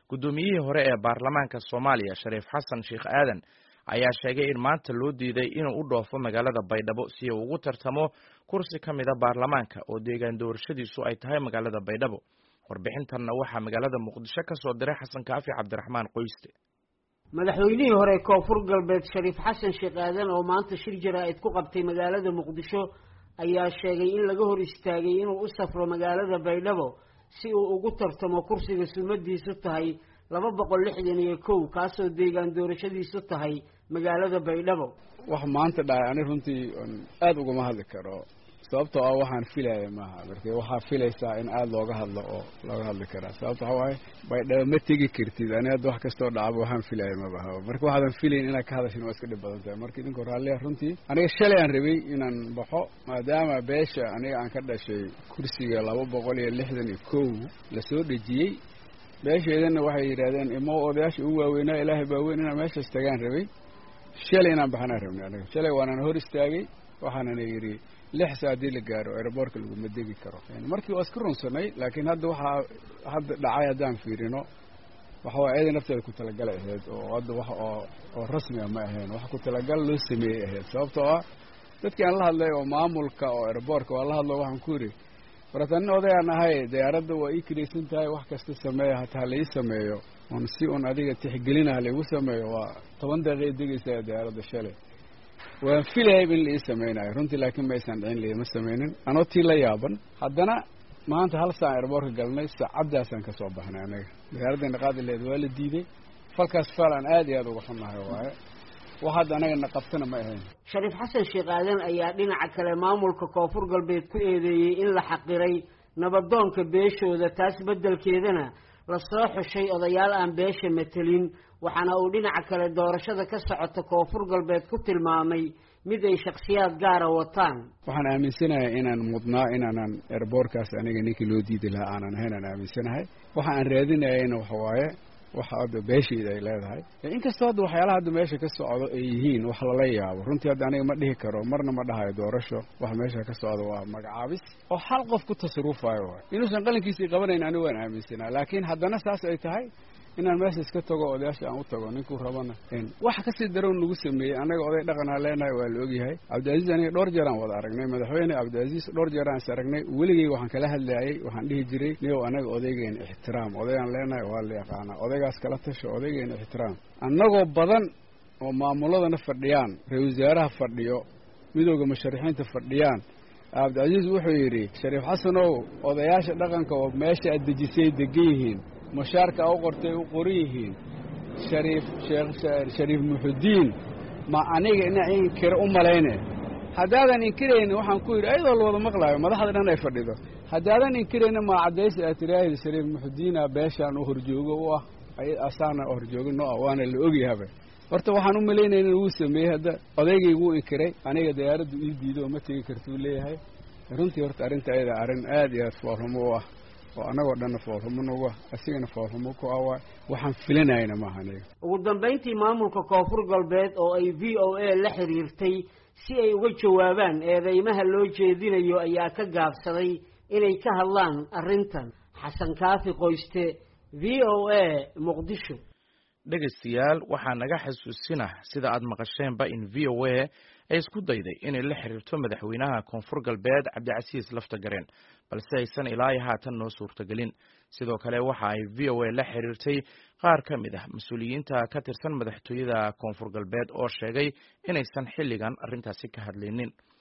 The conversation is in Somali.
Gudoomiyihii hore ee baarlamaanka Soomaaliya Shariif Xasan Sheekh Aadan ayaa sheegay in maanta loo diiday inuu u dhoofo magaalada Baydhabo si uu ugu tartamo kursi ka mid ah baarlamaanka oo deegaan doorashadiisu ay tahay magaalada Baydhabo. Warbixintan waxaa magaalada Muqdisho ka soo diray Xasan Kaafi Cabdiraxmaan Qoyste. madaxweynihii hore koonfur galbeed Shariif Xasan Sheekh Aadan oo maanta shir jaraa'id ku qabtay magaalada Muqdisho ayaa sheegay in laga hor istaagay inuu u safro magaalada Baydhabo si uu ugu tartamo kursiga sumadiisu tahay 261 kaasoo deegaan doorashadiisu tahay magaalada Baydhabo. wax maanta dhacay ani runtii aad uga hadli karo sababtoo ah waxaan filayaa maaha markii waxa filaysaa in aad looga hadlo oo looga hadli karo sababtoo ah Baydhabo ma tagi kartid ani aad wax kasto dhacay waxaan filayaa ma baha markii waxaan filayn in ka hadashin waa iska dhib badan tahay markii idinku raalli runtii aniga shalay aan rabay inaan baxo maadaama beesha aniga aan ka dhashay kursiga 261 la soo dhajiyay beesheedana waxay yiraahdeen imo odayaasha ugu waaweynaa Ilaahay baa weyn inaan meesha istagaan rabay shalay inaan baxana rabnay aniga shalay waan hor istaagay waxaan yiri 6 saacad la gaaro airportka lagu madegi karo markii waa iska runsanay laakiin waxa dhacay hadaan fiirino waxa waa ay nafteeda ku talagalay ahayd oo hadda wax oo rasmi ah ma ahayn wax ku talagal loo sameeyay ahayd sababtoo ah dadkii aan la hadlay oo maamulka oo airportka waa la hadlo waxaan ku yiri waratan odayaan ahay diyaaradda waa ii kireysan tahay wax kasta sameeyo hataa la ii sameeyo on si on adiga tixgelinaha lagu sameeyo waa 10 daqiiqo degaysa diyaaradda shalay waan filayay in la ii sameeyay runtii laakiin ma aysan dhicin leeyma sameeynin anoo tii la yaaban haddana maanta hal saac airportka galnay saacadaasan ka soo baxnay anaga diyaaradda qaadileed waa la diiday falkaas falan aad iyo aad uga xunahay waaye waxaad anaga qabtana ma ahayn. Shariif Xasan Sheekh Aadan ayaa dhinaca kale maamulka koonfur galbeed ku eedeeyay in la xaqiray nabadoonka beeshooda taas bedelkeedana la soo xushay odayaal aan beesha metelin waxaana uu dhinaca kale doorashada ka socota koonfur galbeed ku tilmaamay mid ay shakhsiyaad gaar ah wataan. waxaan aaminsanahay inaan mudnaa inaan airportkaas aniga ninkii loo diiday lahaa aanan ahayn aan aaminsanahay waxa aan raadinayayna waxa waaye waxa hadda beesheeda ay leedahay inkastoo hadda waxyaalaha hadda meesha ka socdo ay yihiin wax la yaabo runtii hadda aniga ma dhihi karo marna ma dhahayo doorasho wax meesha ka socdo waa magacaabis oo hal qof ku tasarrufayo inuusan qalinkiisa qabanayn aniga waan aaminsanaa laakiin haddana saas ay tahay inaan meesha iska tago odayaasha aan u tago ninkuu rabana wax ka sii daroon lagu sameeyay anaga oday dhaqan ah leenahay waa la ogyahay Cabdiaziz aniga dhowr jeer aan wada aragnay madaxweyne Cabdiaziz dhowr jeer aan aragnay weligay waxaan kala hadlayay waxaan dhihi jiray niyow anaga odaygeena ixtiraam odayaan leenahay waa la yaqaan odaygaas kala tasho odaygeena ixtiraam anagoo badan oo maamuladana fadhiyaan ra'iisul wasaaraha fadhiyo midowga musharaxiinta fadhiyaan Cabdiaziz wuxuu yiri Shariif Xasan oo odayaasha dhaqanka oo meesha aad dejisay degayihiin mushaarka oo qortay u qoriyihiin Shariif Muxudiin ma aniga inaan kira u maleynay hadaadan inkireen waxaan ku yiri ayadoo wada maqlaayo madaxda dhan ay fadhido hadaadan inkireen ma cadeys aad tiraahdo Shariif Muxudiin beeshaan u horjoogo oo ay asaana horjoogno waana la ogyahay horta waxaan u maleynay inuu uu sameeyay hada odaygaygu inkiray aniga diyaaraddu ii diido ma tagi kartuu leeyahay runtii horta arinta ayada arin aad iyo aad foormo ah oo anagoo dhan foormo asigana foormo ku ah waxaan filanayna ma ahaniga ugu dambeyntii maamulka koonfur galbeed oo ay VOA la xiriirtay si ay uga jawaabaan eedeymaha loo jeedinayo ayaa ka gaabsaday inay ka hadlaan arrintan. Xasan Kaafi Qoyste, VOA Muqdisho. dhegaystayaal waxaa naga xasuusinah sida aad maqasheenba in VOA ay isku dayday inay la xiriirto madaxweynaha koonfur galbeed Cabdicasiis Laftagareen balse aysan ilaa haatan noo suurtagelin sidoo kale waxa ay VOA la xiriirtay qaar ka mid ah mas'uuliyiinta ka tirsan madaxtooyada koonfur galbeed oo sheegay inaysan xilligan arrintaasi ka hadlaynin.